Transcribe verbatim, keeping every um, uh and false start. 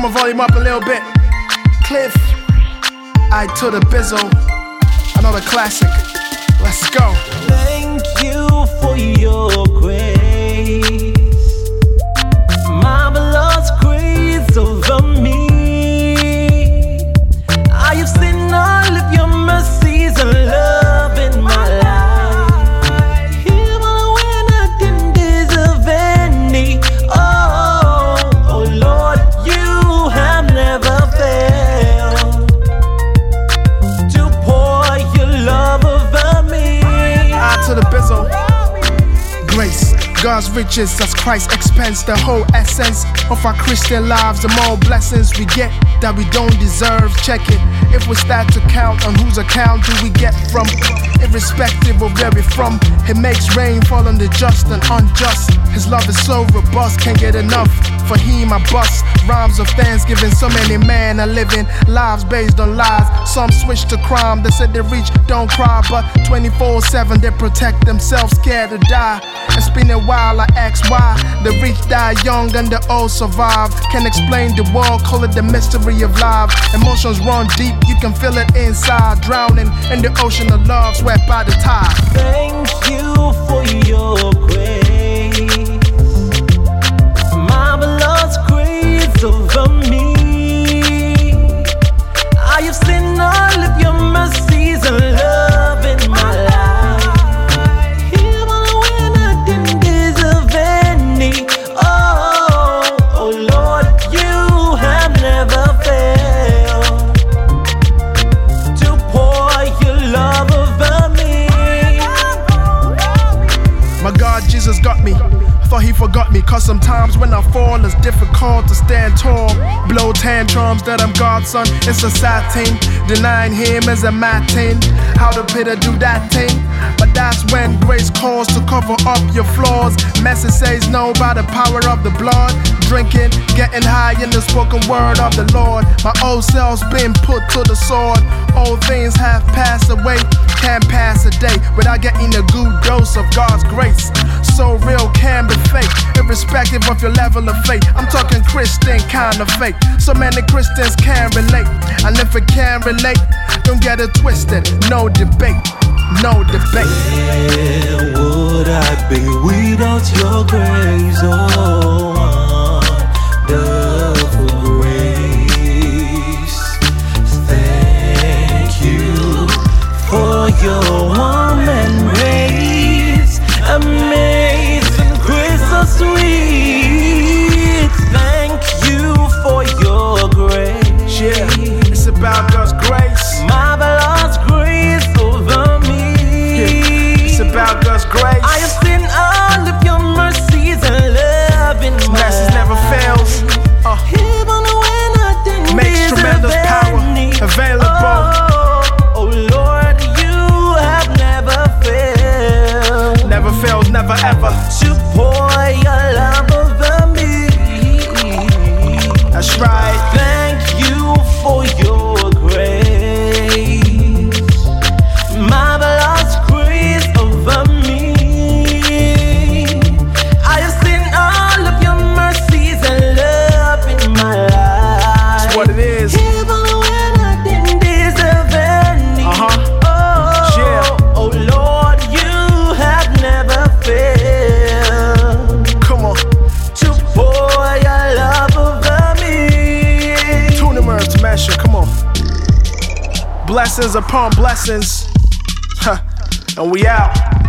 my volume up a little bit. Cliff, I to the Bizzle, another classic. Let's go. Thank you for your grace, marvelous grace over me. I have seen all of your mercies and love in my life, even when I didn't deserve any. Oh, oh Lord, you have never failed to pour your love over me. I to the Bizzle. Grace, God's riches as Christ expends the whole essence of our Christian lives. The more blessings we get that we don't deserve. Check it, if we start to count on whose account do we get from. Irrespective of where we're from, He makes rain fall on the just and unjust. His love is so robust, can't get enough. For Him I bust rhymes of thanksgiving. So many men are living lives based on lies. Some switch to crime, they said they reach, don't cry. But twenty-four seven they protect themselves, scared to die. It's been a while, I ask why the rich die young and the old survive. Can't explain the world, call it the mystery of life. Emotions run deep, you can feel it inside. Drowning in the ocean of love, swept by the tide. Thank you for your grace, marvelous grace over me. I have seen all of your mercies and love in my life, even when I didn't deserve any. Oh, oh Lord, you have never failed to pour your love over me. My God, Jesus got me. Thought He forgot me, cause sometimes when I fall it's difficult to stand tall. Blow tantrums that I'm God's son, it's a sad thing. Denying Him is a mad thing. How the bitter do that thing? But that's when grace calls to cover up your flaws. Message says no by the power of the blood. Drinking, getting high in the spoken word of the Lord. My old self's been put to the sword. Old things have passed away. Can't pass a day without getting a good dose of God's grace. So real can be fake, irrespective of your level of faith. I'm talking Christian kind of faith. So many Christians can't relate, and if it can't relate, don't get it twisted. No debate, no debate. Where would I be without your grace? Oh, wonderful grace. Thank you for your warm embrace. Amazing grace so sweet. Thank you for your grace. Yeah, it's about God's grace. Marvelous grace over me. Yeah, it's about God's grace. I have seen all of your mercies and love in my Mercies never fails. Uh, even when I didn't makes tremendous power any. available. Oh, oh Lord, you have never failed. Never fails, never ever. To pour your love over me. That's right. Thank you for your grace, marvelous grace over me. I have seen all of your mercies and love in my life. That's what it is. Even when I didn't deserve any. Uh-huh. Oh, Yeah. oh Lord, you have never failed Come on. to pour your love over me. Tune immerse to measure, come on. Blessings upon blessings. Huh. And we out.